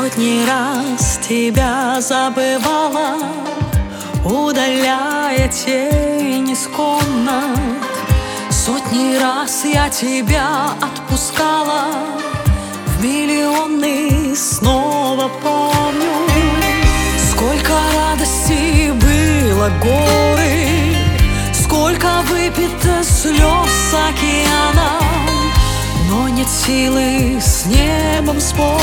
Сотни раз тебя забывала, удаляя тень из комнат. Сотни раз я тебя отпускала, в миллионы снова помню. Сколько радости было горы, сколько выпито слез океаном, но нет силы с небом спорить,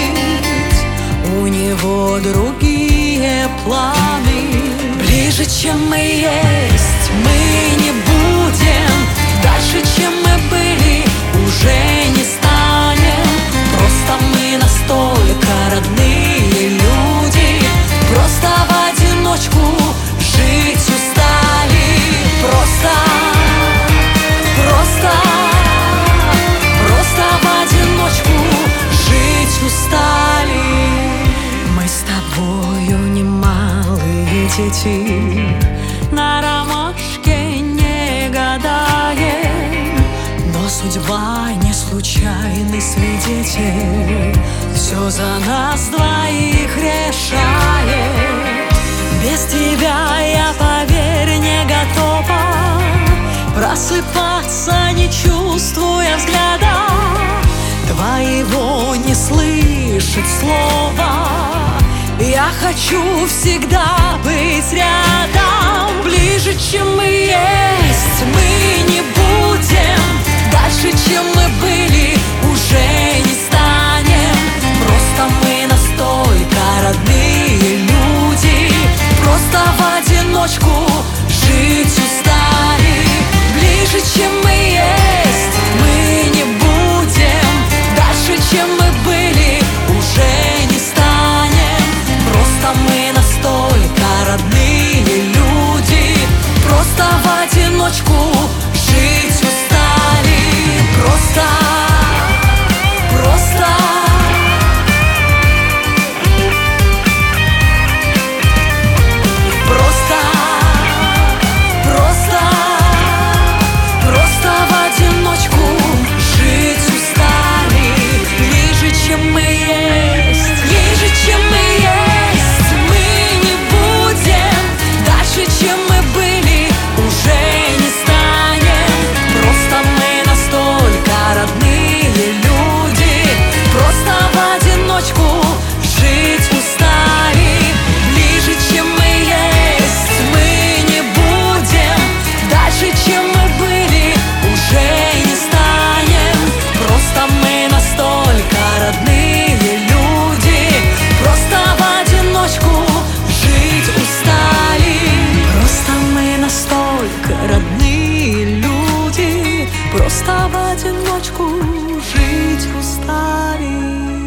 у него другие планы. Ближе, чем мы есть, мы не будем, дальше, чем мы были, уже не станем. Просто мы настолько родные люди, просто в одиночку жить устали. Просто в одиночку жить устали. Мы с тобою немалые дети, на ромашке не гадаем, но судьба не случайный свидетель, все за нас двоих решает. Без тебя я, поверь, не готова просыпаться, не чувствуя взгляда твоего, не слышать слова. Я хочу всегда быть рядом. Ближе, чем мы есть, мы не будем, дальше, чем мы были, уже не станем. Просто мы настолько родные люди, просто в одиночку жить устали. Ближе, чем мы есть, мы не будем, дальше, чем мы были, уже не станем. Просто мы настолько родные люди, просто в одиночку жить устали. Просто в одиночку жить устали. Ближе, чем мы есть, ближе, чем мы есть, мы не будем, дальше, чем мы были, уже не станем. Просто мы настолько родные люди, просто в одиночку жить устали. Ближе, чем мы есть, мы не будем, дальше, чем мы были, уже не станем. Просто мы настолько родные люди, просто в одиночку жить устали. Просто мы настолько родные люди, просто в одиночку жить устали.